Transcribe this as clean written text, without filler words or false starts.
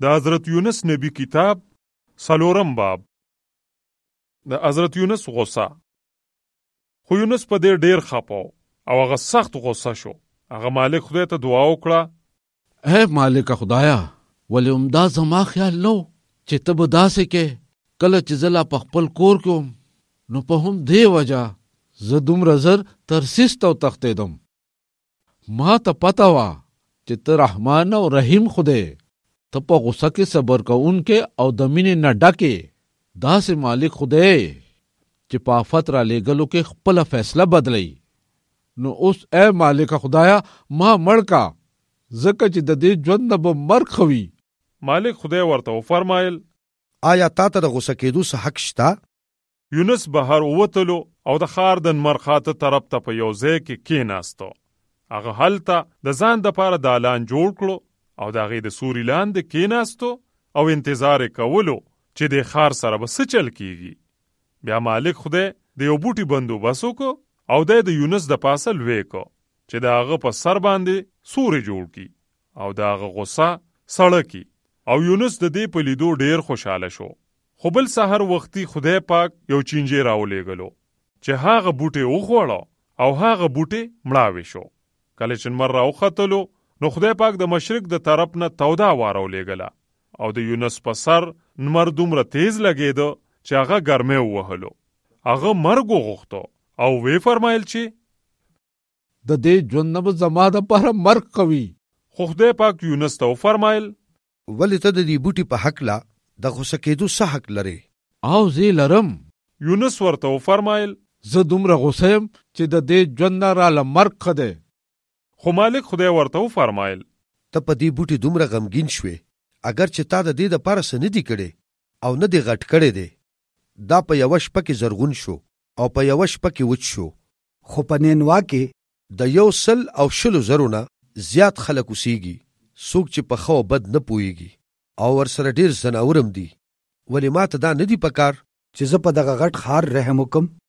د حضرت یونس نبی کتاب 4 باب. د حضرت یونس غصه. خو یونس په دې ډیر خپه او هغه سخت غصه شو. هغه مالک خدای ته دعا وکړه، اے مالک خدایا، ولې همدا زما خیال نو چې ته به داسې کې کله چې زه لا په خپل کور کې وم، نو په هم دې وجه زه دومره زر ترسیس ته وتښتېدم. ما ته پته وه چې ته رحمان او رحیم خدای، ته په غصه کې صبر کوونکې او د مینې نه ډکې داسې مالک خدای چې په آفت را لېږلو کې خپله فیصله بدلوي. نو اوس اے مالک خدایا ما مړ کا، ځکه چې د دې ژوند نه به مرګ ښه وي. مالک خدای ورته وفرمایل، آیا تا ته د غصه کېدو څه حق شته؟ یونس بهر ووتلو او د ښار د نمر خاته طرف ته په یو ځای کې کېناستو. هغه هلته د ځان دپاره دالان جوړ کړو او د هغې د سوري لاندې کېناستو او انتظار یې کولو چې د ښار سره به څه چل کېږي. بیا مالک خدای د یو بوټي بندوبست وکړو او دی د یونس د پاسه لوی کړو چې د هغه په سر باندې سوري جوړ کړي او د هغه غصه سړه کړي. او یونس د دې په لیدو ډیر خوشحاله شو. خو بل سحر وختي خدای پاک یو چینجی راولېږلو چې هغه بوټی وخوړو او هغه بوټی مړاوی شو. کله چې نمر راوختلو نو خدای پاک د مشرق د طرف نه توده هوا راولېږله او د یونس په سر نمر دومره تیز لګېده چې هغه ګرمۍ ووهلو. هغه مرګ وغوښتو او وی فرمایل چې د دې ژوند نه به زما دپاره مرګ کوي. خو خدای پاک یونس ته وفرمایل، ولې ته د دې بوټي په هکله د غوسه کېدو څه حق لرې؟ او زه لرم. یونس ورته وفرمایل، زه دومره غوسه یم چې د دې ژوند نه راله مرګ ښه دی. خو مالک خدای ورته وفرمایل، ته په دې بوټي دومره غمګین شوې، اگر چې تا د دې دپاره څه نه دي کړی او نه دې غټ کړی دی. دا په یوه شپه کې زرغون شو او په یوه شپه کې وچ شو. خو په نینوا کې د 100,000 نه زیات خلک اوسېږي، څوک چې په ښه او بد نه پوهېږي او ورسره ډېر ځناور هم دي. ولې ما ته دا نه دي پکار چې زه په دغه غټ ښار رحم وکم؟